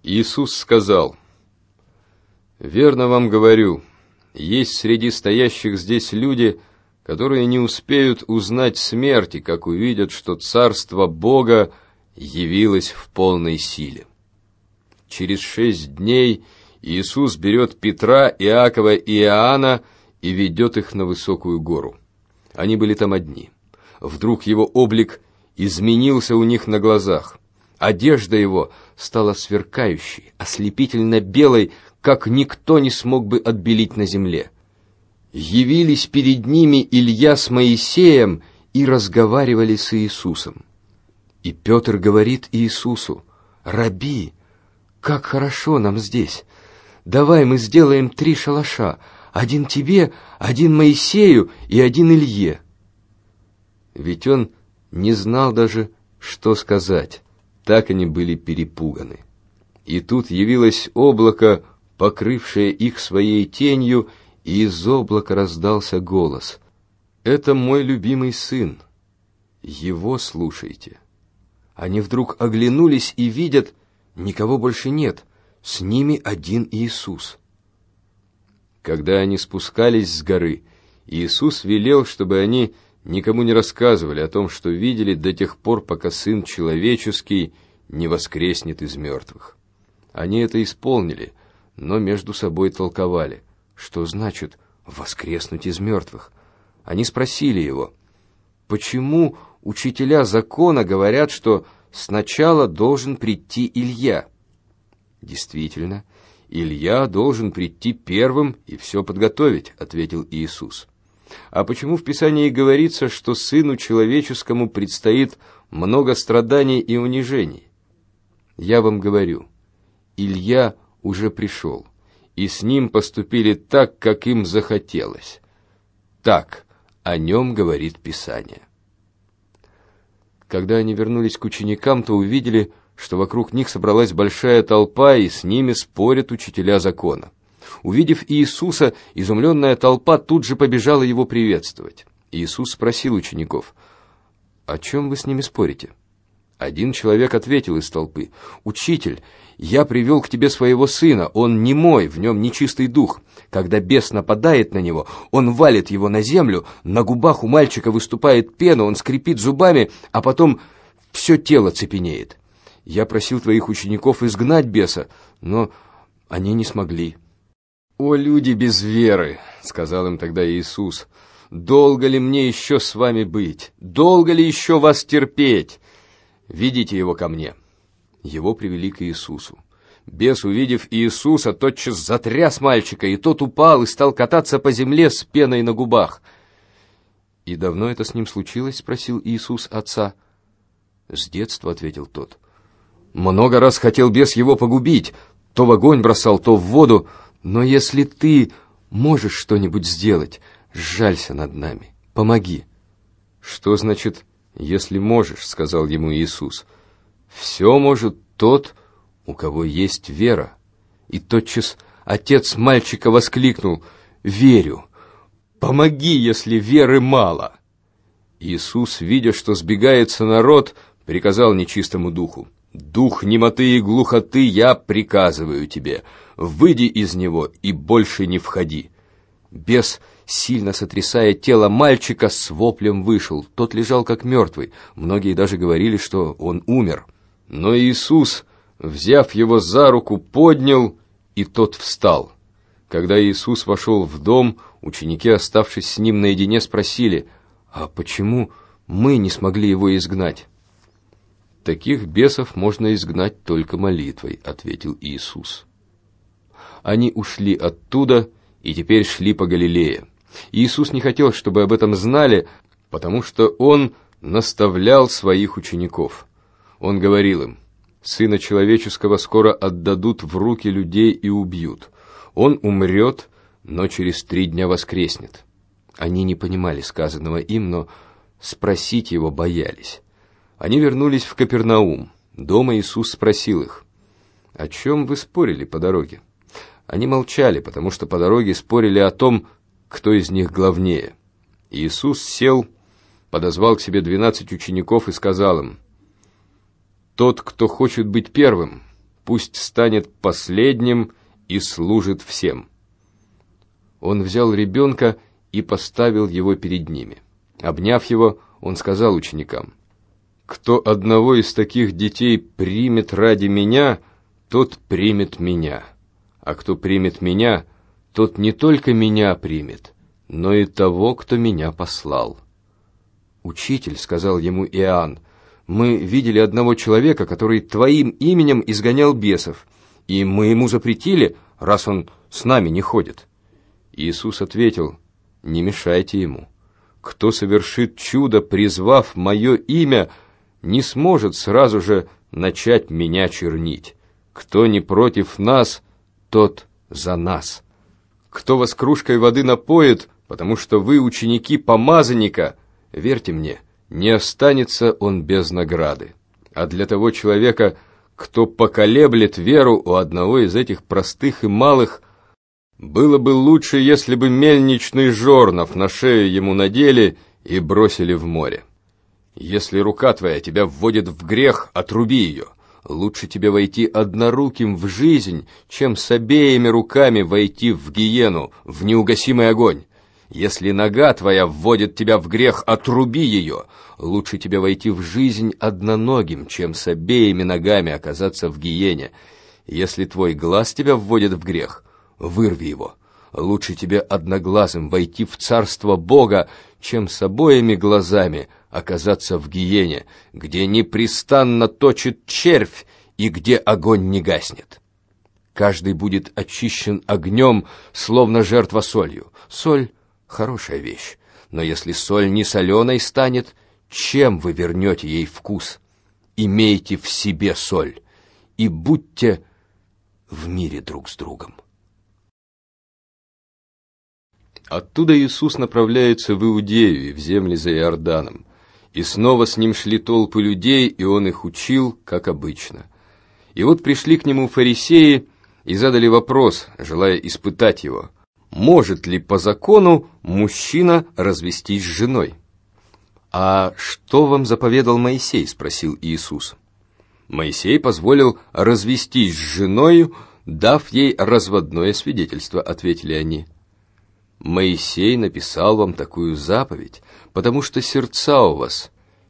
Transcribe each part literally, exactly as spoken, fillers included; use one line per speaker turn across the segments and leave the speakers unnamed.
Иисус сказал: «Верно вам говорю, есть среди стоящих здесь люди, которые не успеют узнать смерти, как увидят, что Царство Бога явилось в полной силе». Через шесть дней Иисус берет Петра, Иакова и Иоанна и ведет их на высокую гору. Они были там одни. Вдруг его облик изменился у них на глазах. Одежда его стала сверкающей, ослепительно белой, как никто не смог бы отбелить на земле. Явились перед ними Илья с Моисеем и разговаривали с Иисусом. И Петр говорит Иисусу: «Раби, как хорошо нам здесь! Давай мы сделаем три шалаша, один тебе, один Моисею и один Илье». Ведь он не знал даже, что сказать. Так они были перепуганы. И тут явилось облако, покрывшее их своей тенью, и из облака раздался голос: «Это мой любимый сын, его слушайте». Они вдруг оглянулись и видят, никого больше нет, с ними один Иисус. Когда они спускались с горы, Иисус велел, чтобы они никому не рассказывали о том, что видели, до тех пор, пока Сын Человеческий не воскреснет из мертвых. Они это исполнили, но между собой толковали, что значит воскреснуть из мертвых. Они спросили его: почему учителя закона говорят, что сначала должен прийти Илья? Действительно, Илья должен прийти первым и все подготовить, ответил Иисус. А почему в Писании говорится, что Сыну Человеческому предстоит много страданий и унижений? Я вам говорю, Илья уже пришел, и с ним поступили так, как им захотелось. Так о нем говорит Писание. Когда они вернулись к ученикам, то увидели, что вокруг них собралась большая толпа, и с ними спорят учителя закона. Увидев Иисуса, изумленная толпа тут же побежала его приветствовать. Иисус спросил учеников: «О чем вы с ними спорите?» Один человек ответил из толпы: «Учитель, я привел к тебе своего сына, он немой, в нем нечистый дух. Когда бес нападает на него, он валит его на землю, на губах у мальчика выступает пена, он скрипит зубами, а потом все тело цепенеет. Я просил твоих учеников изгнать беса, но они не смогли». «О, люди без веры!» — сказал им тогда Иисус. «Долго ли мне еще с вами быть? Долго ли еще вас терпеть? Ведите его ко мне». Его привели к Иисусу. Бес, увидев Иисуса, тотчас затряс мальчика, и тот упал и стал кататься по земле с пеной на губах. «И давно это с ним случилось?» — спросил Иисус отца. «С детства», — ответил тот. «Много раз хотел бес его погубить, то в огонь бросал, то в воду. Но если ты можешь что-нибудь сделать, сжалься над нами, помоги». «Что значит «если можешь», — сказал ему Иисус. «Все может тот, у кого есть вера». И тотчас отец мальчика воскликнул: «Верю, помоги, если веры мало». Иисус, видя, что сбегается народ, приказал нечистому духу: «Дух немоты и глухоты, я приказываю тебе, выйди из него и больше не входи». Бес, сильно сотрясая тело мальчика, с воплем вышел. Тот лежал как мертвый. Многие даже говорили, что он умер. Но Иисус, взяв его за руку, поднял, и тот встал. Когда Иисус вошел в дом, ученики, оставшись с ним наедине, спросили: «А почему мы не смогли его изгнать?» «Таких бесов можно изгнать только молитвой», — ответил Иисус. Они ушли оттуда и теперь шли по Галилее. Иисус не хотел, чтобы об этом знали, потому что Он наставлял своих учеников. Он говорил им: «Сына Человеческого скоро отдадут в руки людей и убьют. Он умрет, но через три дня воскреснет». Они не понимали сказанного им, но спросить его боялись. Они вернулись в Капернаум. Дома Иисус спросил их: «О чем вы спорили по дороге?» Они молчали, потому что по дороге спорили о том, кто из них главнее. Иисус сел, подозвал к себе двенадцать учеников и сказал им: «Тот, кто хочет быть первым, пусть станет последним и служит всем». Он взял ребенка и поставил его перед ними. Обняв его, он сказал ученикам: «Кто одного из таких детей примет ради меня, тот примет меня, а кто примет меня, тот не только меня примет, но и того, кто меня послал». «Учитель», — сказал ему Иоанн, — «мы видели одного человека, который твоим именем изгонял бесов, и мы ему запретили, раз он с нами не ходит». Иисус ответил: «Не мешайте ему. Кто совершит чудо, призвав мое имя, не сможет сразу же начать меня чернить. Кто не против нас, тот за нас. Кто вас кружкой воды напоит, потому что вы ученики помазанника, верьте мне, не останется он без награды. А для того человека, кто поколеблет веру у одного из этих простых и малых, было бы лучше, если бы мельничный жорнов на шею ему надели и бросили в море. Если рука твоя тебя вводит в грех, отруби ее. Лучше тебе войти одноруким в жизнь, чем с обеими руками войти в гиену, в неугасимый огонь. Если нога твоя вводит тебя в грех, отруби ее. Лучше тебе войти в жизнь одноногим, чем с обеими ногами оказаться в гиене. Если твой глаз тебя вводит в грех, вырви его. Лучше тебе одноглазым войти в царство Бога, чем с обоими глазами оказаться в гиене, где непрестанно точит червь и где огонь не гаснет. Каждый будет очищен огнем, словно жертва солью. Соль — хорошая вещь, но если соль не соленой станет, чем вы вернете ей вкус? Имейте в себе соль и будьте в мире друг с другом. Оттуда Иисус направляется в Иудею и в земли за Иорданом. И снова с ним шли толпы людей, и он их учил, как обычно. И вот пришли к нему фарисеи и задали вопрос, желая испытать его: может ли по закону мужчина развестись с женой? «А что вам заповедал Моисей?» — спросил Иисус. «Моисей позволил развестись с женою, дав ей разводное свидетельство», — ответили они. «Моисей написал вам такую заповедь, потому что сердца у вас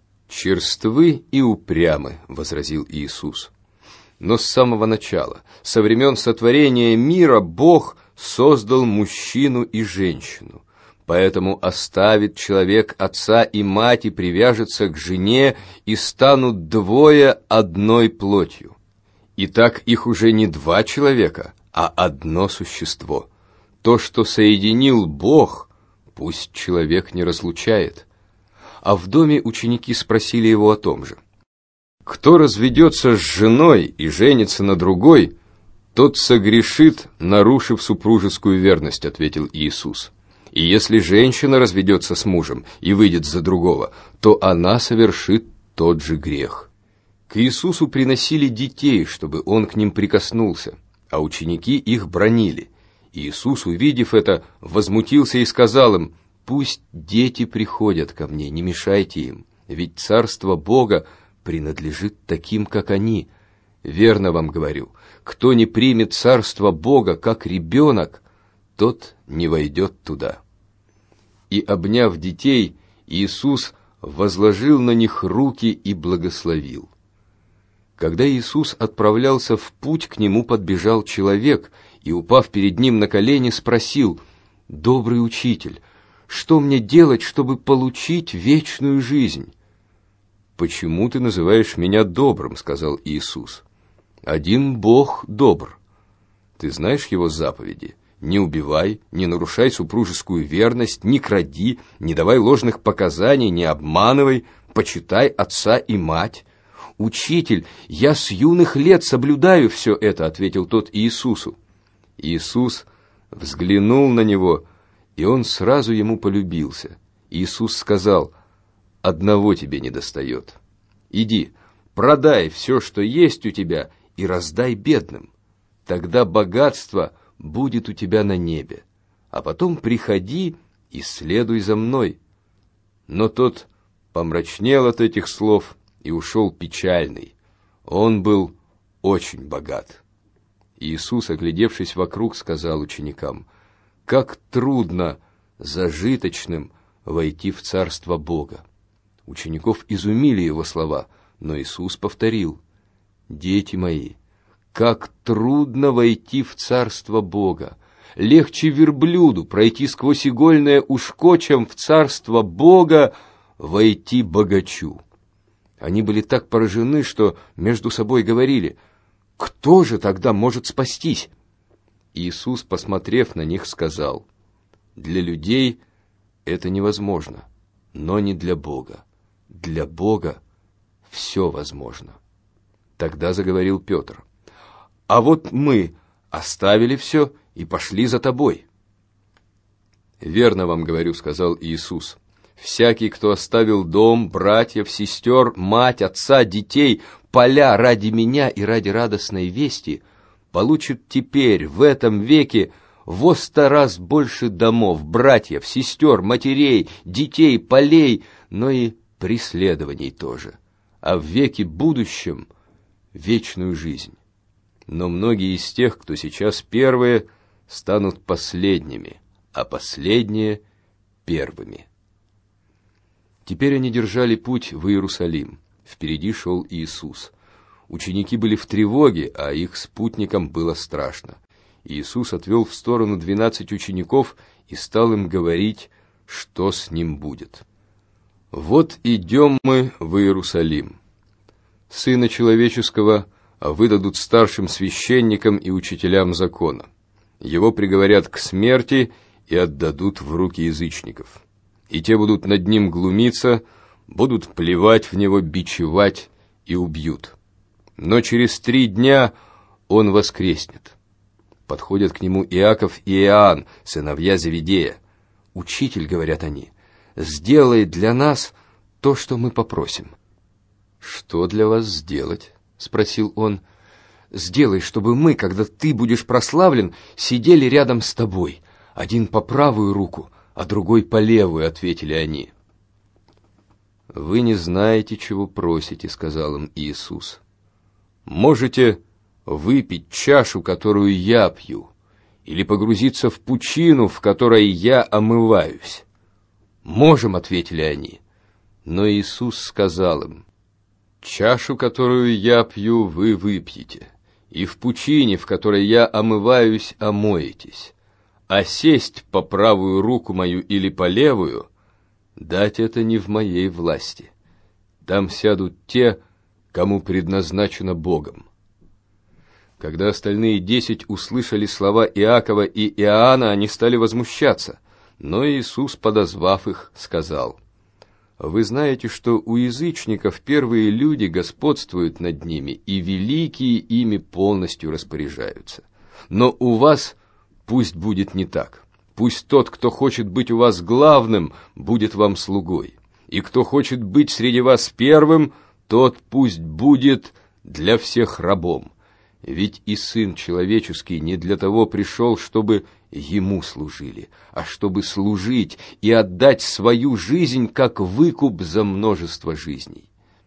черствы и упрямы», — возразил Иисус. «Но с самого начала, со времен сотворения мира, Бог создал мужчину и женщину. Поэтому оставит человек отца и мать и привяжется к жене, и станут двое одной плотью. Итак, их уже не два человека, а одно существо. То, что соединил Бог, пусть человек не разлучает». А в доме ученики спросили его о том же. «Кто разведется с женой и женится на другой, тот согрешит, нарушив супружескую верность», — ответил Иисус. «И если женщина разведется с мужем и выйдет за другого, то она совершит тот же грех». К Иисусу приносили детей, чтобы он к ним прикоснулся, а ученики их бранили. Иисус, увидев это, возмутился и сказал им: «Пусть дети приходят ко мне, не мешайте им, ведь царство Бога принадлежит таким, как они. Верно вам говорю, кто не примет царство Бога, как ребенок, тот не войдет туда». И, обняв детей, Иисус возложил на них руки и благословил. Когда Иисус отправлялся в путь, к нему подбежал человек и, упав перед ним на колени, спросил: «Добрый учитель, что мне делать, чтобы получить вечную жизнь?» «Почему ты называешь меня добрым?» — сказал Иисус. «Один Бог добр. Ты знаешь его заповеди: не убивай, не нарушай супружескую верность, не кради, не давай ложных показаний, не обманывай, почитай отца и мать». «Учитель, я с юных лет соблюдаю все это», — ответил тот Иисусу. Иисус взглянул на него, и он сразу ему полюбился. Иисус сказал: «Одного тебе недостает. Иди, продай все, что есть у тебя, и раздай бедным. Тогда богатство будет у тебя на небе. А потом приходи и следуй за мной». Но тот помрачнел от этих слов и ушел печальный. Он был очень богат». Иисус, оглядевшись вокруг, сказал ученикам: «Как трудно зажиточным войти в Царство Бога». Учеников изумили его слова, но Иисус повторил: «Дети мои, как трудно войти в Царство Бога! Легче верблюду пройти сквозь игольное ушко, чем в Царство Бога войти богачу». Они были так поражены, что между собой говорили: «Кто же тогда может спастись?» Иисус, посмотрев на них, сказал: «Для людей это невозможно, но не для Бога. Для Бога все возможно». Тогда заговорил Петр: «А вот мы оставили все и пошли за тобой». «Верно вам говорю, — сказал Иисус, — всякий, кто оставил дом, братьев, сестер, мать, отца, детей, поля ради меня и ради радостной вести, получит теперь, в этом веке, во сто раз больше домов, братьев, сестер, матерей, детей, полей, но и преследований тоже, а в веке будущем вечную жизнь. Но многие из тех, кто сейчас первые, станут последними, а последние — первыми». Теперь они держали путь в Иерусалим. Впереди шел Иисус. Ученики были в тревоге, а их спутникам было страшно. Иисус отвел в сторону двенадцать учеников и стал им говорить, что с ним будет. «Вот идем мы в Иерусалим. Сына Человеческого выдадут старшим священникам и учителям закона. Его приговорят к смерти и отдадут в руки язычников. И те будут над ним глумиться, будут плевать в него, бичевать и убьют. Но через три дня он воскреснет». Подходят к нему Иаков и Иоанн, сыновья Зеведея. «Учитель, — говорят они, — сделай для нас то, что мы попросим». «Что для вас сделать?» — спросил он. «Сделай, чтобы мы, когда ты будешь прославлен, сидели рядом с тобой, один по правую руку, а другой по левую», — ответили они. «Вы не знаете, чего просите, — сказал им Иисус. Можете выпить чашу, которую я пью, или погрузиться в пучину, в которой я омываюсь?» «Можем, — ответили они. Но Иисус сказал им: «Чашу, которую я пью, вы выпьете, и в пучине, в которой я омываюсь, омоетесь, а сесть по правую руку мою или по левую, дать это не в моей власти. Там сядут те, кому предназначено Богом». Когда остальные десять услышали слова Иакова и Иоанна, они стали возмущаться, но Иисус, подозвав их, сказал: «Вы знаете, что у язычников первые люди господствуют над ними, и великие ими полностью распоряжаются. Но у вас пусть будет не так. Пусть тот, кто хочет быть у вас главным, будет вам слугой, и кто хочет быть среди вас первым, тот пусть будет для всех рабом. Ведь и Сын Человеческий не для того пришел, чтобы Ему служили, а чтобы служить и отдать свою жизнь как выкуп за множество жизней».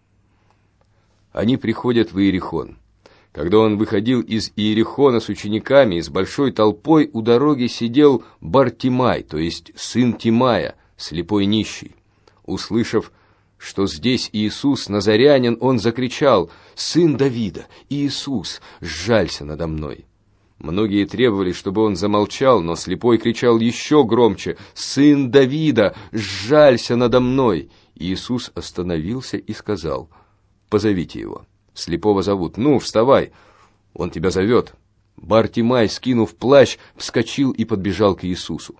Они приходят в Иерихон. Когда он выходил из Иерихона с учениками и с большой толпой, у дороги сидел Бартимай, то есть сын Тимая, слепой нищий. Услышав, что здесь Иисус Назарянин, он закричал: «Сын Давида, Иисус, сжалься надо мной!» Многие требовали, чтобы он замолчал, но слепой кричал еще громче: «Сын Давида, сжалься надо мной!» Иисус остановился и сказал: «Позовите его». Слепого зовут. «Ну, вставай, он тебя зовет». Бартимай, скинув плащ, вскочил и подбежал к Иисусу.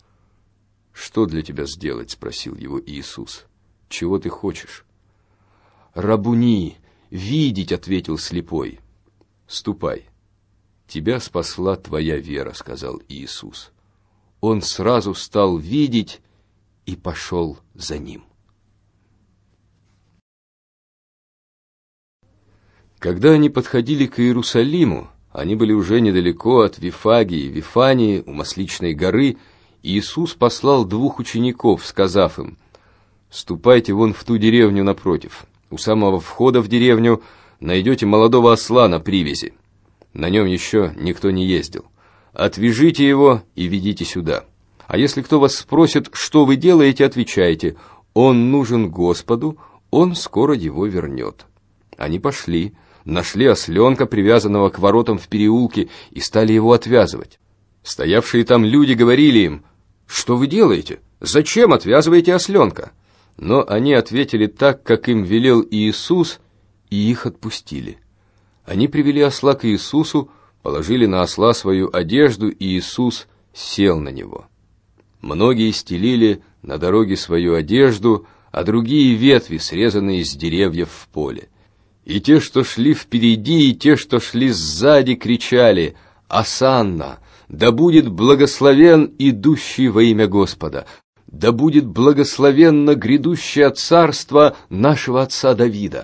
«Что для тебя сделать?» — спросил его Иисус. «Чего ты хочешь?» «Рабуни, видеть», — ответил слепой. «Ступай, тебя спасла твоя вера», — сказал Иисус. Он сразу стал видеть и пошел за ним. Когда они подходили к Иерусалиму, они были уже недалеко от Вифагии, Вифании, у Масличной горы, и Иисус послал двух учеников, сказав им: «Ступайте вон в ту деревню напротив. У самого входа в деревню найдете молодого осла на привязи. На нем еще никто не ездил. Отвяжите его и ведите сюда. А если кто вас спросит, что вы делаете, отвечайте: он нужен Господу, он скоро его вернет». Они пошли, нашли осленка, привязанного к воротам в переулке, и стали его отвязывать. Стоявшие там люди говорили им: «Что вы делаете? Зачем отвязываете осленка?» Но они ответили так, как им велел Иисус, и их отпустили. Они привели осла к Иисусу, положили на осла свою одежду, и Иисус сел на него. Многие стелили на дороге свою одежду, а другие ветви, срезанные с деревьев в поле. И те, что шли впереди, и те, что шли сзади, кричали: «Осанна! Да будет благословен идущий во имя Господа! Да будет благословенно грядущее царство нашего отца Давида!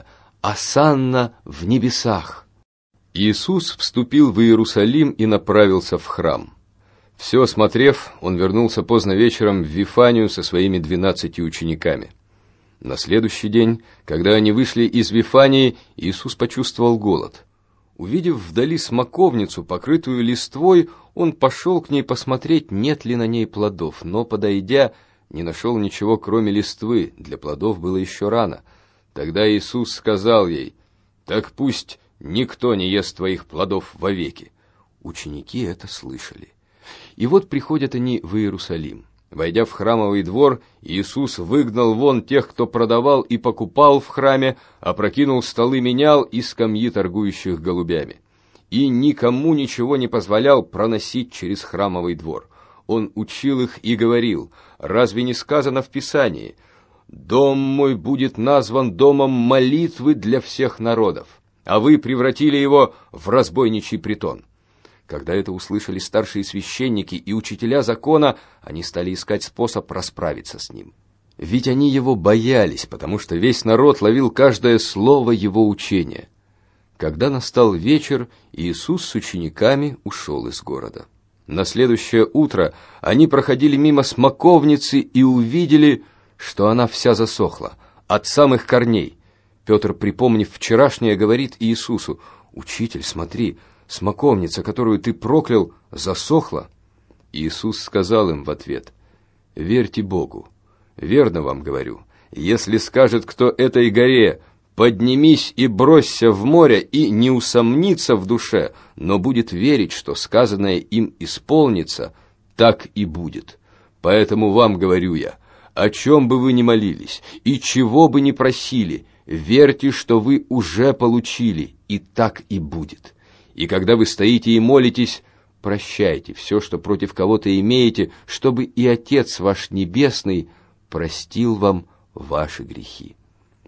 Осанна в небесах!» Иисус вступил в Иерусалим и направился в храм. Все осмотрев, он вернулся поздно вечером в Вифанию со своими двенадцатью учениками. На следующий день, когда они вышли из Вифании, Иисус почувствовал голод. Увидев вдали смоковницу, покрытую листвой, он пошел к ней посмотреть, нет ли на ней плодов, но, подойдя, не нашел ничего, кроме листвы, для плодов было еще рано. Тогда Иисус сказал ей: «Так пусть никто не ест твоих плодов вовеки». Ученики это слышали. И вот приходят они в Иерусалим. Войдя в храмовый двор, Иисус выгнал вон тех, кто продавал и покупал в храме, опрокинул столы менял и скамьи торгующих голубями. И никому ничего не позволял проносить через храмовый двор. Он учил их и говорил: «Разве не сказано в Писании: „Дом мой будет назван домом молитвы для всех народов“, а вы превратили его в разбойничий притон». Когда это услышали старшие священники и учителя закона, они стали искать способ расправиться с ним. Ведь они его боялись, потому что весь народ ловил каждое слово его учения. Когда настал вечер, Иисус с учениками ушел из города. На следующее утро они проходили мимо смоковницы и увидели, что она вся засохла, от самых корней. Петр, припомнив вчерашнее, говорит Иисусу: «Учитель, смотри, смоковница, которую ты проклял, засохла». Иисус сказал им в ответ: «Верьте Богу. Верно вам говорю, если скажет кто этой горе: „Поднимись и бросься в море“, и не усомнится в душе, но будет верить, что сказанное им исполнится, так и будет. Поэтому вам говорю я: о чем бы вы ни молились и чего бы ни просили, верьте, что вы уже получили, и так и будет. И когда вы стоите и молитесь, прощайте все, что против кого-то имеете, чтобы и Отец ваш Небесный простил вам ваши грехи».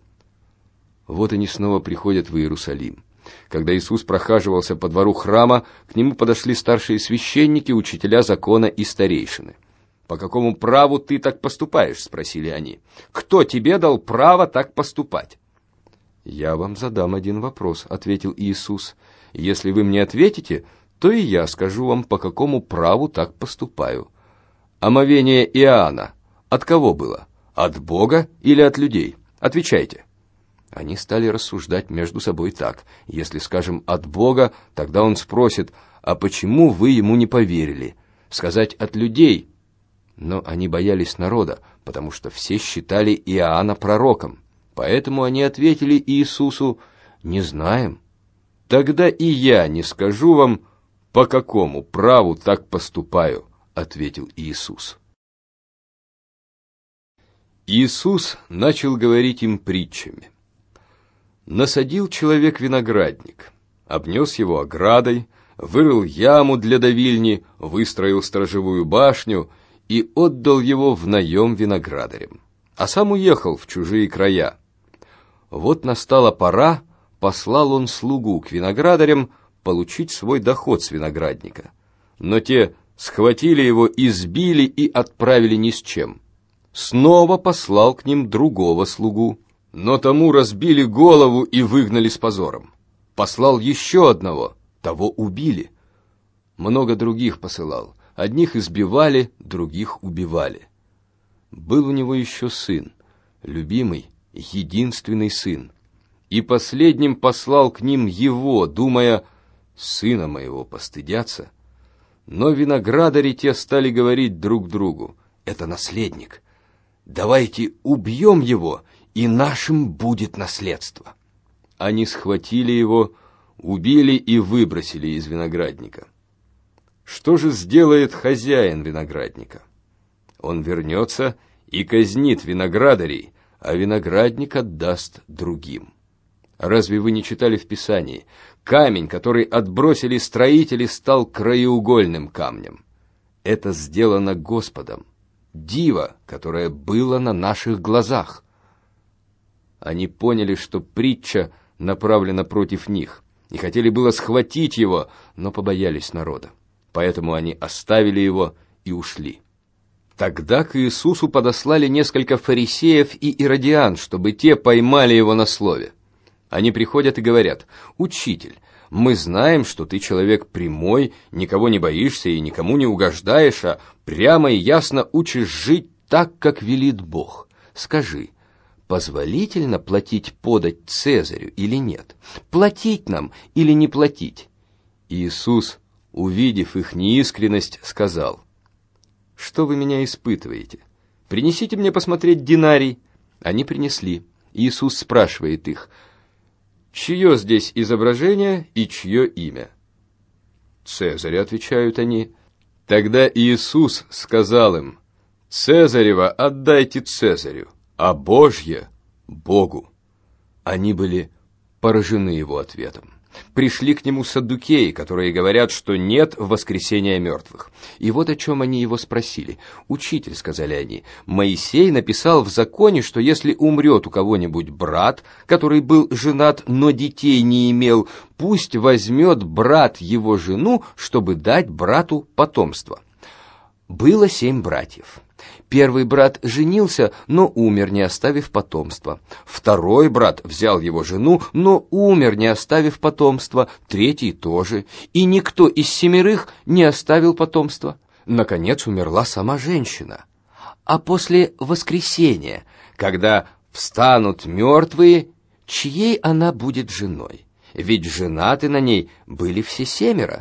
Вот они снова приходят в Иерусалим. Когда Иисус прохаживался по двору храма, к нему подошли старшие священники, учителя закона и старейшины. «По какому праву ты так поступаешь?» — спросили они. «Кто тебе дал право так поступать?» «Я вам задам один вопрос», — ответил Иисус. «Если вы мне ответите, то и я скажу вам, по какому праву так поступаю. Омовение Иоанна от кого было? От Бога или от людей? Отвечайте». Они стали рассуждать между собой так: если скажем «от Бога», тогда он спросит: «А почему вы ему не поверили?» Сказать «от людей». Но они боялись народа, потому что все считали Иоанна пророком. Поэтому они ответили Иисусу: «Не знаем». «Тогда и я не скажу вам, по какому праву так поступаю», — ответил Иисус. Иисус начал говорить им притчами. Насадил человек виноградник, обнес его оградой, вырыл яму для давильни, выстроил сторожевую башню и отдал его в наем виноградарям, а сам уехал в чужие края. Вот настала пора, послал он слугу к виноградарям получить свой доход с виноградника. Но те схватили его, избили и отправили ни с чем. Снова послал к ним другого слугу, но тому разбили голову и выгнали с позором. Послал еще одного, того убили. Много других посылал, одних избивали, других убивали. Был у него еще сын, любимый, единственный сын. и последним послал к ним его, думая: «Сына моего постыдятся». Но виноградари те стали говорить друг другу: «Это наследник. Давайте убьем его, и нашим будет наследство». Они схватили его, убили и выбросили из виноградника. Что же сделает хозяин виноградника? Он вернется и казнит виноградарей, а виноградник отдаст другим. Разве вы не читали в Писании: камень, который отбросили строители, стал краеугольным камнем? Это сделано Господом, диво, которое было на наших глазах. Они поняли, что притча направлена против них, и хотели было схватить его, но побоялись народа. Поэтому они оставили его и ушли. Тогда к Иисусу подослали несколько фарисеев и иродиан, чтобы те поймали его на слове. Они приходят и говорят: «Учитель, мы знаем, что ты человек прямой, никого не боишься и никому не угождаешь, а прямо и ясно учишь жить так, как велит Бог. Скажи, позволительно платить подать Цезарю или нет? Платить нам или не платить?» Иисус, увидев их неискренность, сказал: «Что вы меня испытываете? Принесите мне посмотреть динарий». Они принесли. Иисус спрашивает их: «Чье здесь изображение и чье имя?» «Цезаря», — отвечают они. Тогда Иисус сказал им: «Цезарева отдайте Цезарю, а Божье — Богу». Они были поражены его ответом. Пришли к нему саддукеи, которые говорят, что нет воскресения мертвых. И вот о чем они его спросили. «Учитель», — сказали они, — «Моисей написал в законе, что если умрет у кого-нибудь брат, который был женат, но детей не имел, пусть возьмет брат его жену, чтобы дать брату потомство». Было семь братьев. Первый брат женился, но умер, не оставив потомства. Второй брат взял его жену, но умер, не оставив потомства. Третий тоже. И никто из семерых не оставил потомства. Наконец умерла сама женщина. А после воскресения, когда встанут мертвые, чьей она будет женой? Ведь женаты на ней были все семеро.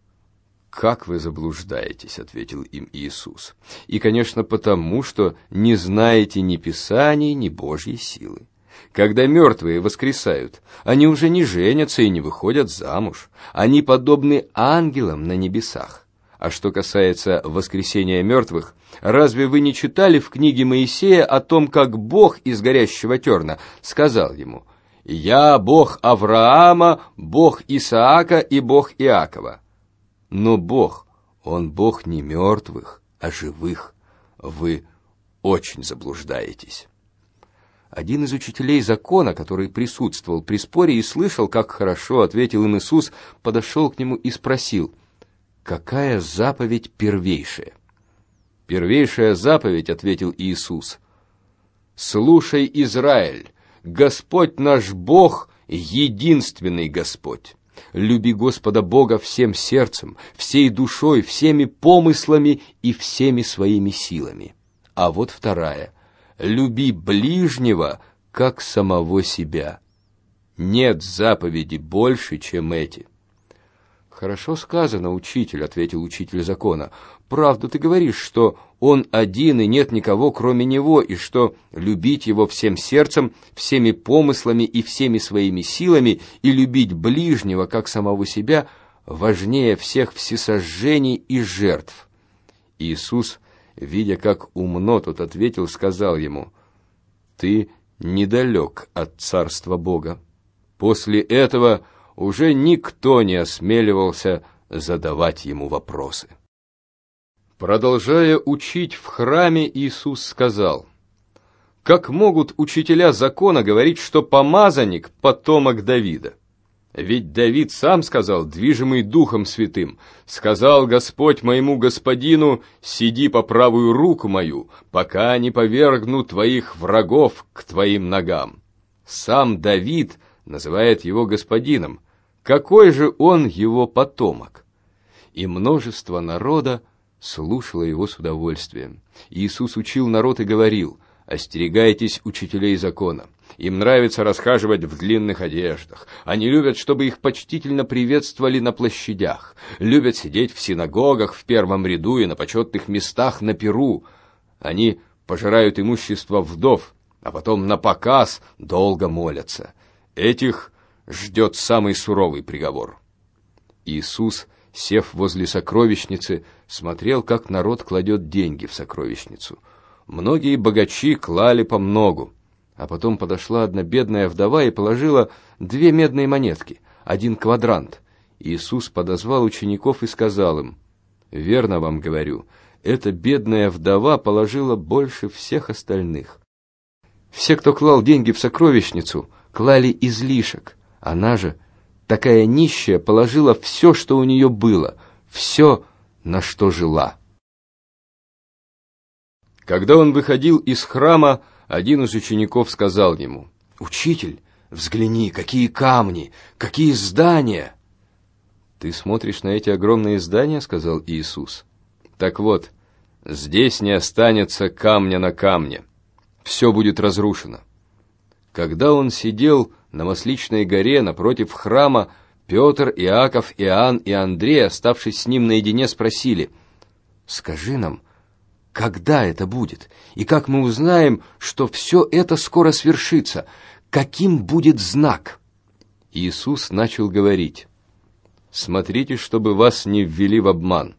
«Как вы заблуждаетесь», — ответил им Иисус. «И, конечно, потому, что не знаете ни Писаний, ни Божьей силы. Когда мертвые воскресают, они уже не женятся и не выходят замуж. Они подобны ангелам на небесах. А что касается воскресения мертвых, разве вы не читали в книге Моисея о том, как Бог из горящего терна сказал ему: «Я Бог Авраама, Бог Исаака и Бог Иакова»? Но Бог, Он Бог не мертвых, а живых. Вы очень заблуждаетесь». Один из учителей закона, который присутствовал при споре и слышал, как хорошо ответил им Иисус, подошел к нему и спросил: «Какая заповедь первейшая?» «Первейшая заповедь, — ответил Иисус, — слушай, Израиль, Господь наш Бог — единственный Господь. Люби Господа Бога всем сердцем, всей душой, всеми помыслами и всеми своими силами». А вот вторая: люби ближнего, как самого себя. Нет заповеди больше, чем эти. «Хорошо сказано, учитель, — ответил учитель закона, — правду ты говоришь, что Он один и нет никого, кроме Него, и что любить Его всем сердцем, всеми помыслами и всеми своими силами, и любить ближнего, как самого себя, важнее всех всесожжений и жертв». Иисус, видя, как умно тот ответил, сказал ему: «Ты недалек от Царства Бога». После этого уже никто не осмеливался задавать ему вопросы. Продолжая учить в храме, Иисус сказал: «Как могут учителя закона говорить, что помазанник — потомок Давида? Ведь Давид сам сказал, движимый Духом Святым: сказал Господь моему Господину: сиди по правую руку мою, пока не повергну твоих врагов к твоим ногам». Сам Давид называет его господином. Какой же он его потомок? И множество народа слушало его с удовольствием. Иисус учил народ и говорил: «Остерегайтесь учителей закона. Им нравится расхаживать в длинных одеждах. Они любят, чтобы их почтительно приветствовали на площадях. Любят сидеть в синагогах в первом ряду и на почетных местах на пиру. Они пожирают имущество вдов, а потом напоказ долго молятся. Этих ждет самый суровый приговор. Иисус, сев возле сокровищницы, смотрел, как народ кладет деньги в сокровищницу. Многие богачи клали по многу. А потом подошла одна бедная вдова и положила две медные монетки, один квадрант. Иисус подозвал учеников и сказал им: «Верно вам говорю, эта бедная вдова положила больше всех остальных. Все, кто клал деньги в сокровищницу, клали излишек. Она же, такая нищая, положила все, что у нее было, все, на что жила». Когда он выходил из храма, один из учеников сказал ему: «Учитель, взгляни, какие камни, какие здания!» «Ты смотришь на эти огромные здания?» — сказал Иисус. «Так вот, здесь не останется камня на камне. Все будет разрушено». Когда он сидел на Масличной горе напротив храма, Петр, Иаков, Иоанн и Андрей, оставшись с ним наедине, спросили: «Скажи нам, когда это будет? И как мы узнаем, что все это скоро свершится? Каким будет знак?» Иисус начал говорить: «Смотрите, чтобы вас не ввели в обман.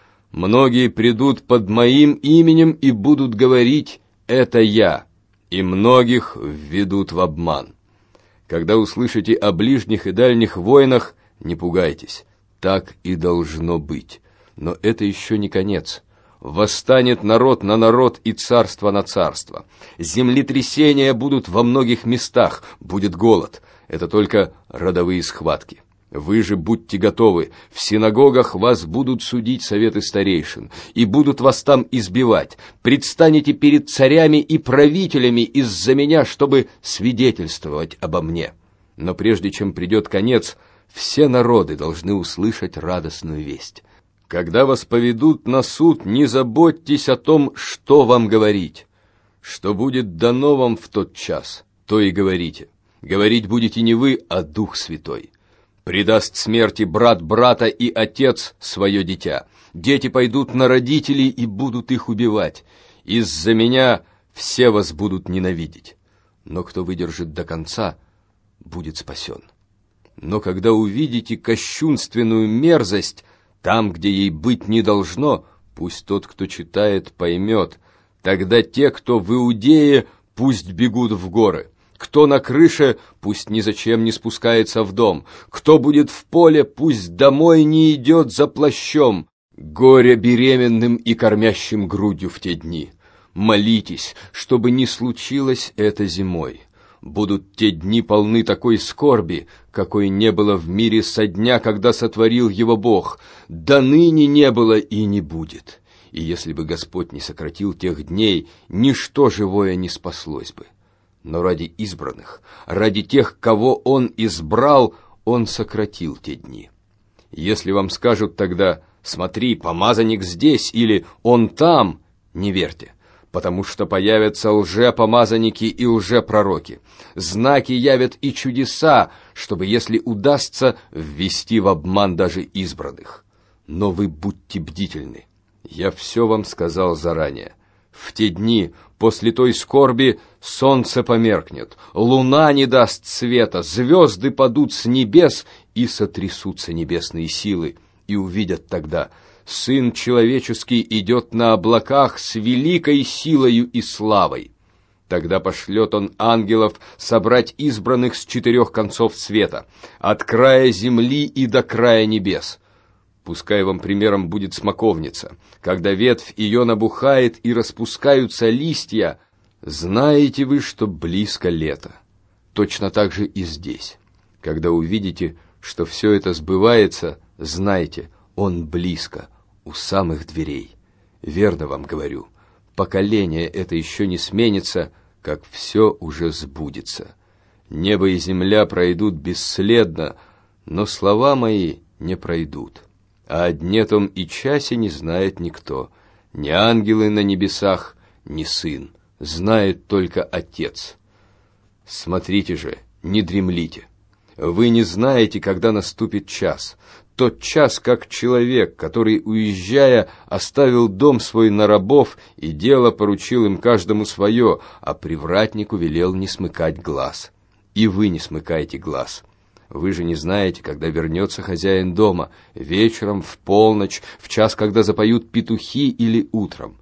Многие придут под Моим именем и будут говорить: это Я, и многих введут в обман. Когда услышите о ближних и дальних войнах, не пугайтесь, так и должно быть. Но это еще не конец. Восстанет народ на народ и царство на царство. Землетрясения будут во многих местах, будет голод. Это только родовые схватки. Вы же будьте готовы, в синагогах вас будут судить советы старейшин, и будут вас там избивать. Предстанете перед царями и правителями из-за меня, чтобы свидетельствовать обо мне. Но прежде чем придет конец, все народы должны услышать радостную весть. Когда вас поведут на суд, не заботьтесь о том, что вам говорить. Что будет дано вам в тот час, то и говорите. Говорить будете не вы, а Дух Святой. Предаст смерти брат брата и отец свое дитя. Дети пойдут на родителей и будут их убивать. Из-за меня все вас будут ненавидеть. Но кто выдержит до конца, будет спасен. Но когда увидите кощунственную мерзость там, где ей быть не должно, пусть тот, кто читает, поймет. Тогда те, кто в Иудее, пусть бегут в горы. Кто на крыше, пусть ни зачем не спускается в дом. Кто будет в поле, пусть домой не идет за плащом. Горе беременным и кормящим грудью в те дни. Молитесь, чтобы не случилось это зимой. Будут те дни полны такой скорби, какой не было в мире со дня, когда сотворил его Бог, да ныне не было и не будет. И если бы Господь не сократил тех дней, ничто живое не спаслось бы. Но ради избранных, ради тех, кого Он избрал, Он сократил те дни. Если вам скажут тогда: «Смотри, помазанник здесь» или «Он там», не верьте. Потому что появятся лжепомазанники и лжепророки. Знаки явят и чудеса, чтобы, если удастся, ввести в обман даже избранных. Но вы будьте бдительны. Я все вам сказал заранее. В те дни, после той скорби, солнце померкнет, луна не даст света, звезды падут с небес, и сотрясутся небесные силы, и увидят тогда: Сын человеческий идет на облаках с великой силою и славой. Тогда пошлет Он ангелов собрать избранных с четырех концов света, от края земли и до края небес. Пускай вам примером будет смоковница. Когда ветвь ее набухает и распускаются листья, знаете вы, что близко лето. Точно так же и здесь. Когда увидите, что все это сбывается, знайте, Он близко, у самых дверей. Верно вам говорю, поколение это еще не сменится, как все уже сбудется. Небо и земля пройдут бесследно, но слова мои не пройдут. А о дне том и часе не знает никто, ни ангелы на небесах, ни Сын, знает только Отец. Смотрите же, не дремлите. Вы не знаете, когда наступит час. Тот час, как человек, который, уезжая, оставил дом свой на рабов и дело поручил им каждому свое, а привратнику велел не смыкать глаз. И вы не смыкайте глаз. Вы же не знаете, когда вернется хозяин дома, вечером, в полночь, в час, когда запоют петухи, или утром.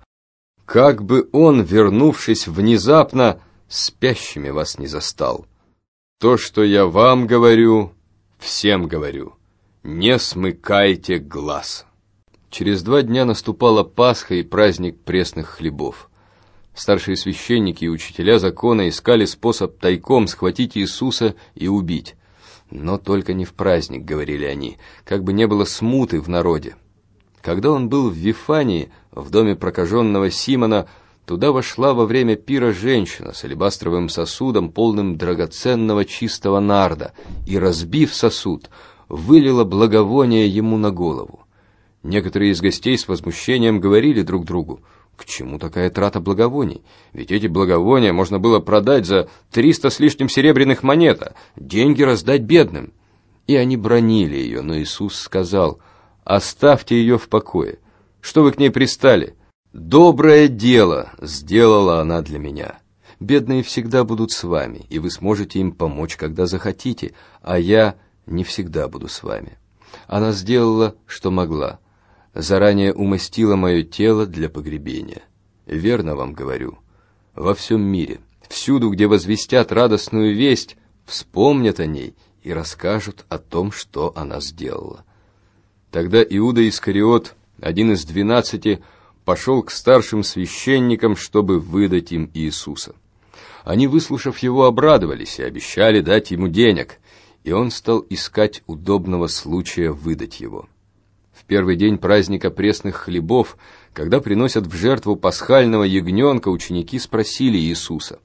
Как бы он, вернувшись внезапно, спящими вас не застал. То, что я вам говорю, всем говорю. Не смыкайте глаз. Через два дня наступала Пасха и праздник пресных хлебов. Старшие священники и учителя закона искали способ тайком схватить Иисуса и убить. Но только не в праздник, говорили они, как бы не было смуты в народе. Когда он был в Вифании, в доме прокаженного Симона, туда вошла во время пира женщина с алебастровым сосудом, полным драгоценного чистого нарда, и, разбив сосуд, вылила благовоние ему на голову. Некоторые из гостей с возмущением говорили друг другу: «К чему такая трата благовоний? Ведь эти благовония можно было продать за триста с лишним серебряных монет, а деньги раздать бедным». И они бранили ее, но Иисус сказал: «Оставьте ее в покое. Что вы к ней пристали? Доброе дело сделала она для меня. Бедные всегда будут с вами, и вы сможете им помочь, когда захотите, а я не всегда буду с вами. Она сделала, что могла. Заранее умастила мое тело для погребения. Верно вам говорю, во всем мире, всюду, где возвестят радостную весть, вспомнят о ней и расскажут о том, что она сделала». Тогда Иуда Искариот, один из двенадцати, пошел к старшим священникам, чтобы выдать им Иисуса. Они, выслушав его, обрадовались и обещали дать ему денег, и он стал искать удобного случая выдать его. В первый день праздника пресных хлебов, когда приносят в жертву пасхального ягненка, ученики спросили Иисуса: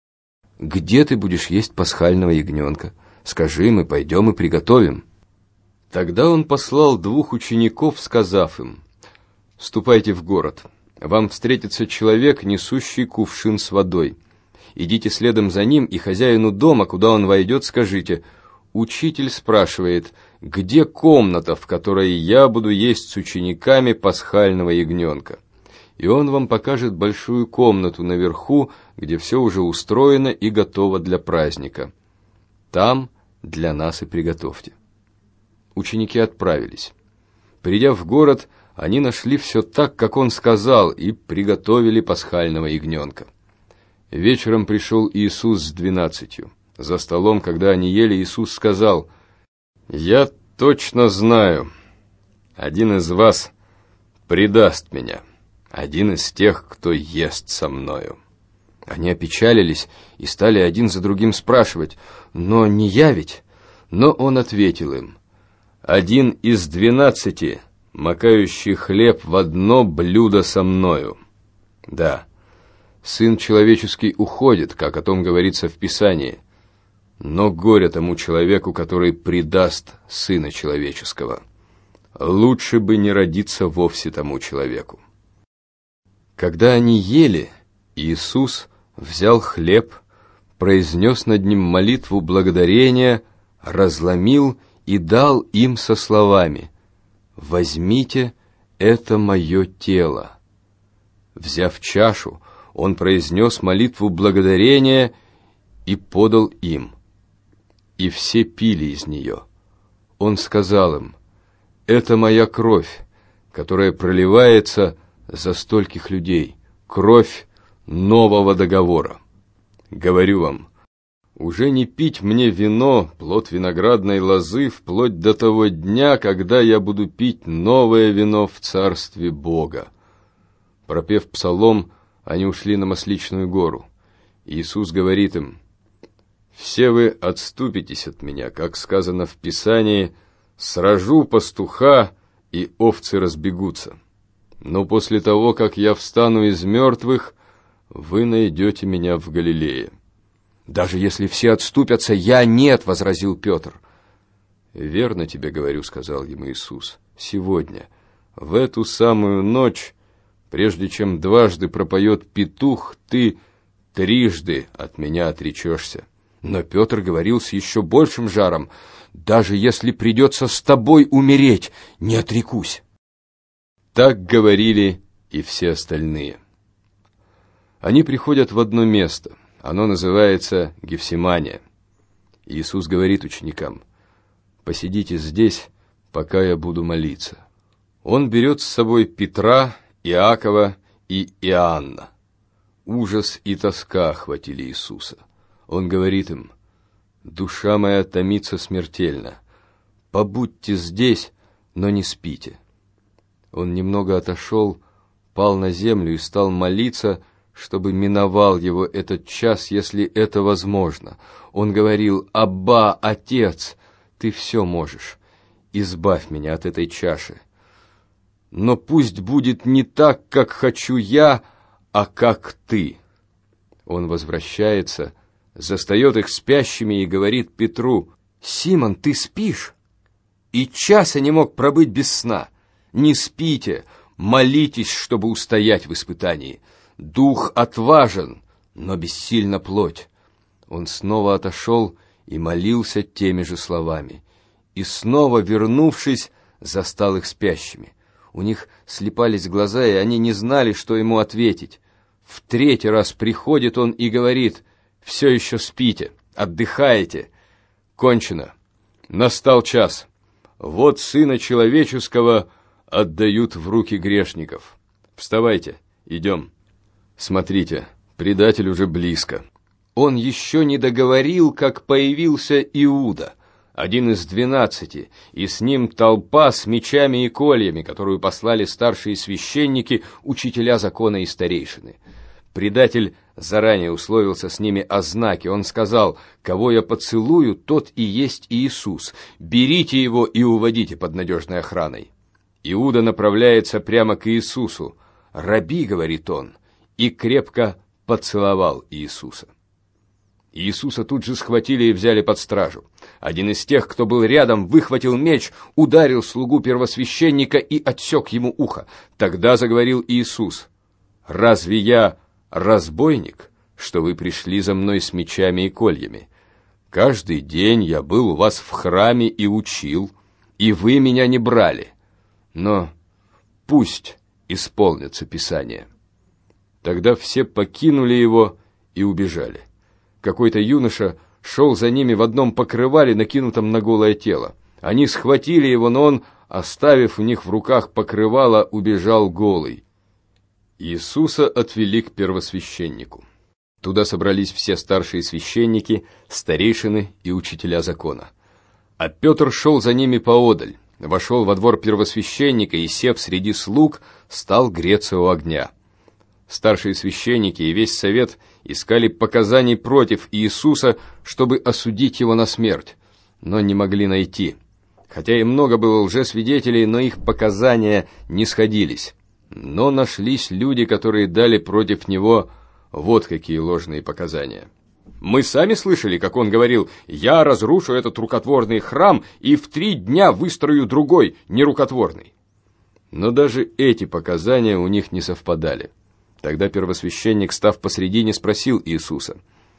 «Где ты будешь есть пасхального ягненка? Скажи, мы пойдем и приготовим». Тогда он послал двух учеников, сказав им: «Ступайте в город, вам встретится человек, несущий кувшин с водой. Идите следом за ним, и хозяину дома, куда он войдет, скажите: Учитель спрашивает, где комната, в которой я буду есть с учениками пасхального ягненка? И он вам покажет большую комнату наверху, где все уже устроено и готово для праздника. Там для нас и приготовьте». Ученики отправились. Придя в город, они нашли все так, как он сказал, и приготовили пасхального ягненка. Вечером пришел Иисус с двенадцатью. За столом, когда они ели, Иисус сказал: «Я точно знаю, один из вас предаст меня, один из тех, кто ест со мною». Они опечалились и стали один за другим спрашивать: «Но не я ведь?» Но он ответил им: «Один из двенадцати, макающий хлеб в одно блюдо со мною. Да, Сын Человеческий уходит, как о том говорится в Писании, но горе тому человеку, который предаст Сына Человеческого. Лучше бы не родиться вовсе тому человеку». Когда они ели, Иисус взял хлеб, произнес над ним молитву благодарения, разломил и дал им со словами: «Возьмите, это мое тело». Взяв чашу, он произнес молитву благодарения и подал им, и все пили из нее. Он сказал им: «Это моя кровь, которая проливается за стольких людей, кровь нового договора. Говорю вам, уже не пить мне вино, плод виноградной лозы, вплоть до того дня, когда я буду пить новое вино в Царстве Бога». Пропев псалом, они ушли на Масличную гору. Иисус говорит им: «Все вы отступитесь от меня, как сказано в Писании: сражу пастуха, и овцы разбегутся. Но после того, как я встану из мертвых, вы найдете меня в Галилее». «Даже если все отступятся, я нет», — возразил Петр. «Верно тебе говорю», — сказал ему Иисус, — «сегодня, в эту самую ночь, прежде чем дважды пропоет петух, ты трижды от меня отречешься». Но Петр говорил с еще большим жаром: «Даже если придется с тобой умереть, не отрекусь». Так говорили и все остальные. Они приходят в одно место. Оно называется Гефсимания. Иисус говорит ученикам: «Посидите здесь, пока я буду молиться». Он берет с собой Петра, Иакова и Иоанна. Ужас и тоска охватили Иисуса. Он говорит им: «Душа моя томится смертельно. Побудьте здесь, но не спите». Он немного отошел, пал на землю и стал молиться, чтобы миновал его этот час, если это возможно. Он говорил: «Абба, Отец, ты все можешь. Избавь меня от этой чаши. Но пусть будет не так, как хочу я, а как ты». Он возвращается, застает их спящими и говорит Петру: «Симон, ты спишь? И часа не мог пробыть без сна. Не спите, молитесь, чтобы устоять в испытании. Дух отважен, но бессильна плоть». Он снова отошел и молился теми же словами. И снова, вернувшись, застал их спящими. У них слипались глаза, и они не знали, что ему ответить. В третий раз приходит он и говорит: «Все еще спите, отдыхаете. Кончено. Настал час. Вот Сына Человеческого отдают в руки грешников. Вставайте, идем. Смотрите, предатель уже близко». Он еще не договорил, как появился Иуда, один из двенадцати, и с ним толпа с мечами и кольями, которую послали старшие священники, учителя закона и старейшины. Предатель заранее условился с ними о знаке. Он сказал: «Кого я поцелую, тот и есть Иисус. Берите его и уводите под надежной охраной». Иуда направляется прямо к Иисусу. «Раби», — говорит он, и крепко поцеловал Иисуса. Иисуса тут же схватили и взяли под стражу. Один из тех, кто был рядом, выхватил меч, ударил слугу первосвященника и отсек ему ухо. Тогда заговорил Иисус: «Разве я разбойник, что вы пришли за мной с мечами и кольями? Каждый день я был у вас в храме и учил, и вы меня не брали. Но пусть исполнится Писание». Тогда все покинули его и убежали. Какой-то юноша шел за ними в одном покрывале, накинутом на голое тело. Они схватили его, но он, оставив у них в руках покрывало, убежал голый. Иисуса отвели к первосвященнику. Туда собрались все старшие священники, старейшины и учителя закона. А Петр шел за ними поодаль, вошел во двор первосвященника и, сев среди слуг, стал греться у огня. Старшие священники и весь совет искали показаний против Иисуса, чтобы осудить его на смерть, но не могли найти. Хотя и много было лжесвидетелей, но их показания не сходились. Но нашлись люди, которые дали против него вот какие ложные показания. «Мы сами слышали, как он говорил: я разрушу этот рукотворный храм и в три дня выстрою другой, нерукотворный». Но даже эти показания у них не совпадали. Тогда первосвященник, став посредине, спросил Иисуса: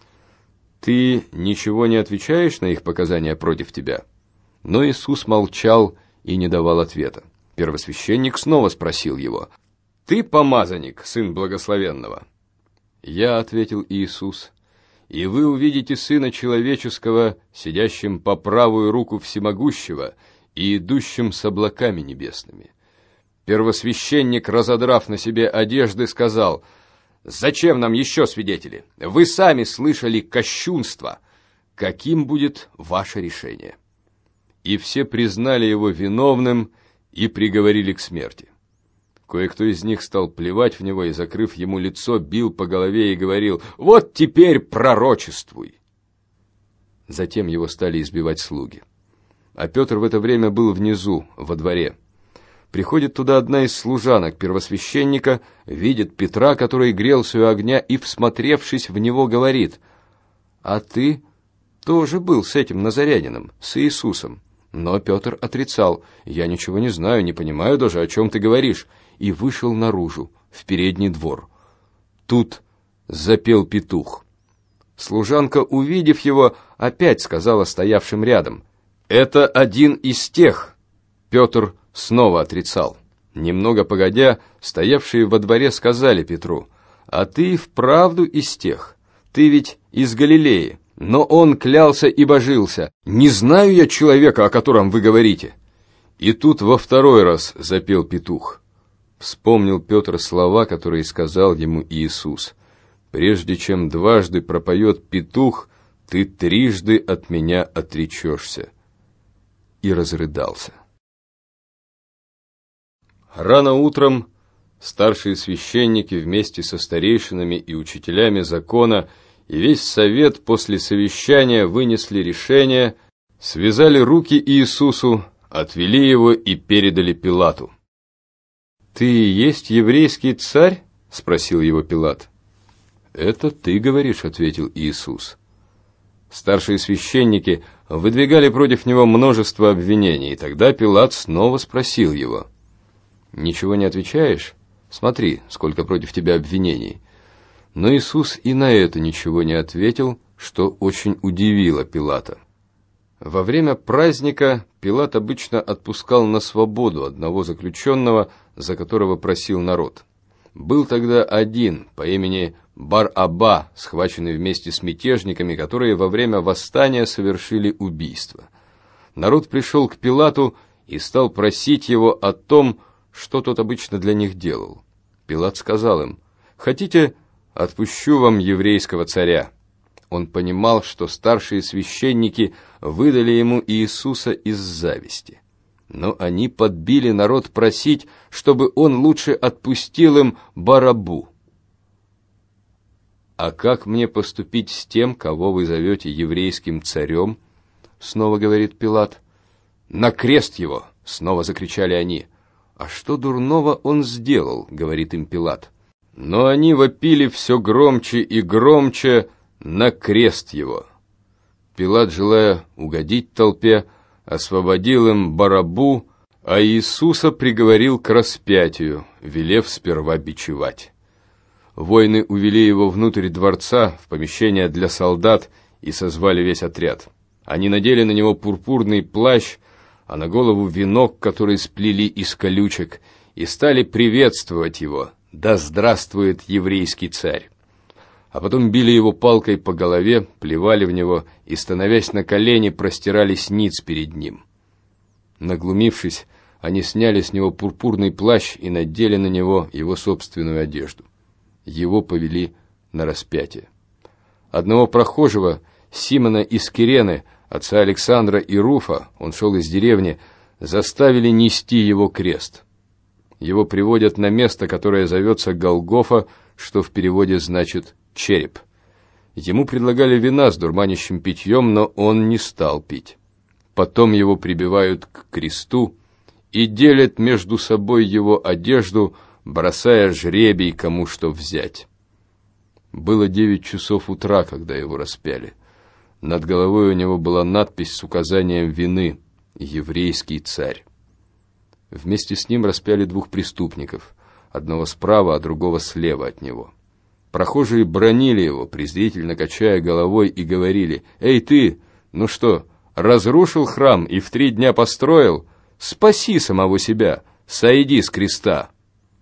«Ты ничего не отвечаешь на их показания против тебя?» Но Иисус молчал и не давал ответа. Первосвященник снова спросил его: «Ты помазанник, сын благословенного?» «Я», — ответил Иисус, — «и вы увидите Сына Человеческого, сидящим по правую руку Всемогущего и идущим с облаками небесными». Первосвященник, разодрав на себе одежды, сказал: «Зачем нам еще свидетели? Вы сами слышали кощунство. Каким будет ваше решение?» И все признали его виновным и приговорили к смерти. Кое-кто из них стал плевать в него и, закрыв ему лицо, бил по голове и говорил: «Вот теперь пророчествуй!» Затем его стали избивать слуги. А Петр в это время был внизу, во дворе. Приходит туда одна из служанок первосвященника, видит Петра, который грелся у огня, и, всмотревшись в него, говорит: «А ты тоже был с этим назарянином, с Иисусом». Но Петр отрицал: «Я ничего не знаю, не понимаю даже, о чем ты говоришь», и вышел наружу, в передний двор. Тут запел петух. Служанка, увидев его, опять сказала стоявшим рядом: «Это один из тех». Петр снова отрицал. Немного погодя, стоявшие во дворе сказали Петру: «А ты вправду из тех? Ты ведь из Галилеи». Но он клялся и божился: «Не знаю я человека, о котором вы говорите». И тут во второй раз запел петух. Вспомнил Петр слова, которые сказал ему Иисус: «Прежде чем дважды пропоет петух, ты трижды от меня отречешься». И разрыдался. Рано утром старшие священники вместе со старейшинами и учителями закона и весь совет после совещания вынесли решение, связали руки Иисусу, отвели его и передали Пилату. «Ты и есть еврейский царь?» — спросил его Пилат. «Это ты говоришь», — ответил Иисус. Старшие священники выдвигали против него множество обвинений, и тогда Пилат снова спросил его: «Ничего не отвечаешь? Смотри, сколько против тебя обвинений». Но Иисус и на это ничего не ответил, что очень удивило Пилата. Во время праздника Пилат обычно отпускал на свободу одного заключенного, за которого просил народ. Был тогда один по имени Бар-Аба, схваченный вместе с мятежниками, которые во время восстания совершили убийство. Народ пришел к Пилату и стал просить его о том, что тот обычно для них делал. Пилат сказал им: «Хотите, отпущу вам еврейского царя». Он понимал, что старшие священники выдали ему Иисуса из зависти. Но они подбили народ просить, чтобы он лучше отпустил им Барабу. «А как мне поступить с тем, кого вы зовете еврейским царем?» — снова говорит Пилат. «На крест его!» — снова закричали они. «А что дурного он сделал?» — говорит им Пилат. Но они вопили все громче и громче: «На крест его!» Пилат, желая угодить толпе, освободил им Барабу, а Иисуса приговорил к распятию, велев сперва бичевать. Воины увели его внутрь дворца, в помещение для солдат, и созвали весь отряд. Они надели на него пурпурный плащ, а на голову венок, который сплели из колючек, и стали приветствовать его: «Да здравствует еврейский царь!» А потом били его палкой по голове, плевали в него и, становясь на колени, простирались ниц перед ним. Наглумившись, они сняли с него пурпурный плащ и надели на него его собственную одежду. Его повели на распятие. Одного прохожего, Симона из Кирены, отца Александра и Руфа, он шел из деревни, заставили нести его крест. Его приводят на место, которое зовется Голгофа, что в переводе значит «череп». Ему предлагали вина с дурманящим питьем, но он не стал пить. Потом его прибивают к кресту и делят между собой его одежду, бросая жребий, кому что взять. Было девять часов утра, когда его распяли. Над головой у него была надпись с указанием вины: «Еврейский царь». Вместе с ним распяли двух преступников, одного справа, а другого слева от него. Прохожие бранили его, презрительно качая головой, и говорили: «Эй ты, ну что, разрушил храм и в три дня построил? Спаси самого себя, сойди с креста!»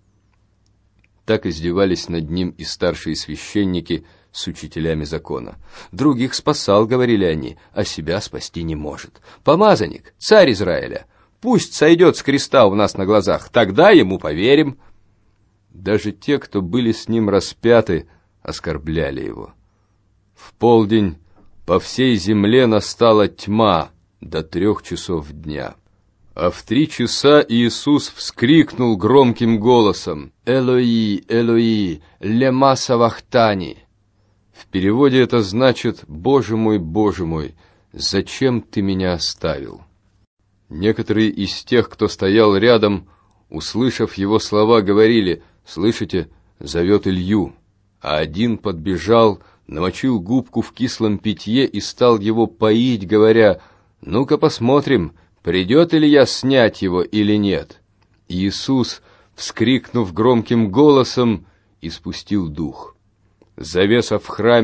Так издевались над ним и старшие священники с учителями закона. «Других спасал, — говорили они, — а себя спасти не может. Помазанник, царь Израиля, пусть сойдет с креста у нас на глазах, тогда ему поверим». Даже те, кто были с ним распяты, оскорбляли его. В полдень по всей земле настала тьма до трех часов дня. А в три часа Иисус вскрикнул громким голосом: «Элои, Элои, лема савахтани». В переводе это значит: «Боже мой, Боже мой, зачем ты меня оставил?» Некоторые из тех, кто стоял рядом, услышав его слова, говорили: «Слышите, зовет Илью». А один подбежал, намочил губку в кислом питье и стал его поить, говоря: «Ну-ка посмотрим, придет Илья снять его или нет». Иисус, вскрикнув громким голосом, испустил дух. Завеса в храме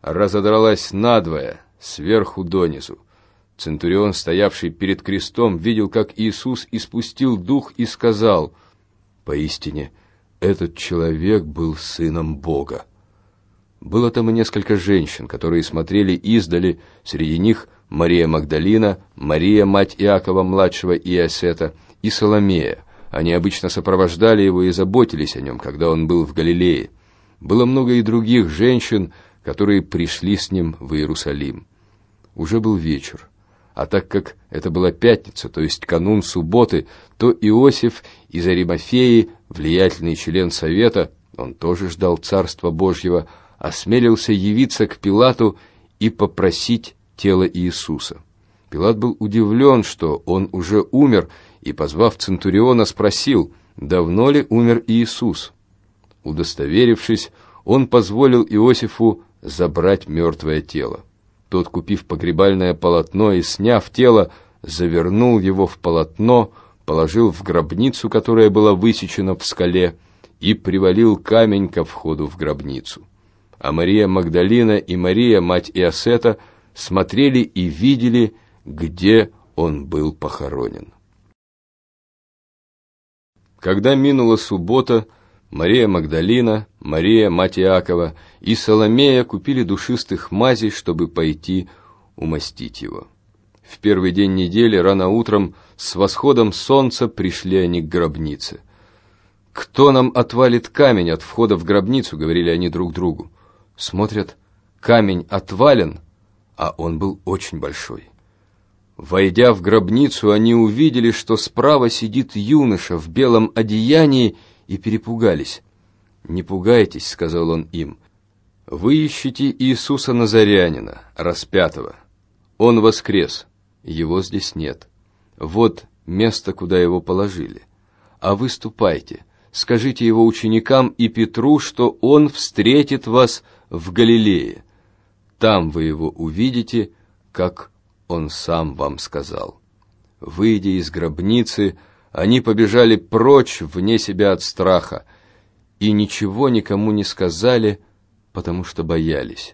разодралась надвое, сверху донизу. Центурион, стоявший перед крестом, видел, как Иисус испустил дух и сказал: «Поистине, этот человек был Сыном Бога». Было там и несколько женщин, которые смотрели издали, среди них Мария Магдалина, Мария, мать Иакова-младшего и Иосета, и Соломея. Они обычно сопровождали его и заботились о нем, когда он был в Галилее. Было много и других женщин, которые пришли с ним в Иерусалим. Уже был вечер, а так как это была пятница, то есть канун субботы, то Иосиф из Аримафеи, влиятельный член совета, он тоже ждал Царства Божьего, осмелился явиться к Пилату и попросить тело Иисуса. Пилат был удивлен, что он уже умер, и, позвав Центуриона, спросил, давно ли умер Иисус. Удостоверившись, он позволил Иосифу забрать мертвое тело. Тот, купив погребальное полотно и сняв тело, завернул его в полотно, положил в гробницу, которая была высечена в скале, и привалил камень ко входу в гробницу. А Мария Магдалина и Мария, мать Иосета, смотрели и видели, где он был похоронен. Когда минула суббота, Мария Магдалина, Мария, мать Иакова, и Соломея купили душистых мазей, чтобы пойти умастить его. В первый день недели, рано утром, с восходом солнца пришли они к гробнице. «Кто нам отвалит камень от входа в гробницу?» — говорили они друг другу. Смотрят, камень отвален, а он был очень большой. Войдя в гробницу, они увидели, что справа сидит юноша в белом одеянии, и перепугались. «Не пугайтесь», — сказал он им, — «вы ищете Иисуса Назарянина, распятого. Он воскрес, его здесь нет. Вот место, куда его положили. А вы ступайте, скажите его ученикам и Петру, что он встретит вас в Галилее. Там вы его увидите, как он сам вам сказал». Выйдя из гробницы, они побежали прочь вне себя от страха и ничего никому не сказали, потому что боялись.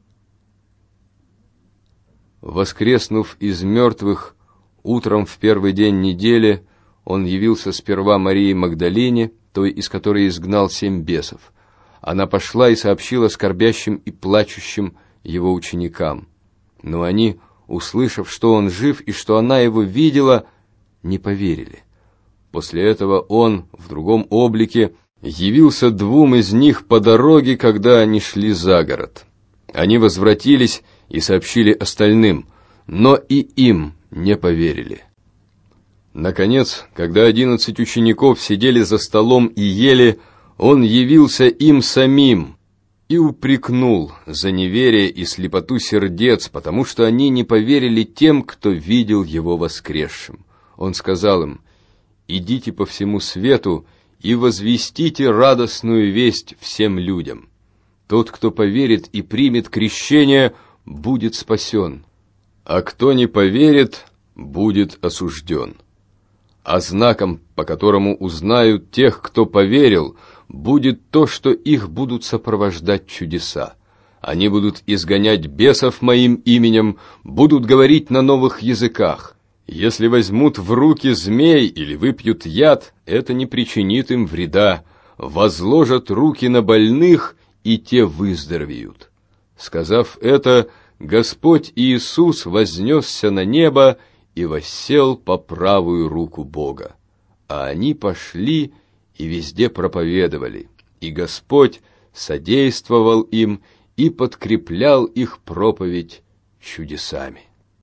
Воскреснув из мертвых, утром в первый день недели он явился сперва Марии Магдалине, той, из которой изгнал семь бесов. Она пошла и сообщила скорбящим и плачущим его ученикам. Но они, услышав, что он жив и что она его видела, не поверили. После этого он в другом облике явился двум из них по дороге, когда они шли за город. Они возвратились и сообщили остальным, но и им не поверили. Наконец, когда одиннадцать учеников сидели за столом и ели, он явился им самим и упрекнул за неверие и слепоту сердец, потому что они не поверили тем, кто видел его воскресшим. Он сказал им: «Идите по всему свету и возвестите радостную весть всем людям. Тот, кто поверит и примет крещение, будет спасен, а кто не поверит, будет осужден. А знаком, по которому узнают тех, кто поверил, будет то, что их будут сопровождать чудеса. Они будут изгонять бесов моим именем, будут говорить на новых языках. Если возьмут в руки змей или выпьют яд, это не причинит им вреда. Возложат руки на больных, и те выздоровеют». Сказав это, Господь Иисус вознесся на небо и воссел по правую руку Бога. А они пошли и везде проповедовали, и Господь содействовал им и подкреплял их проповедь чудесами.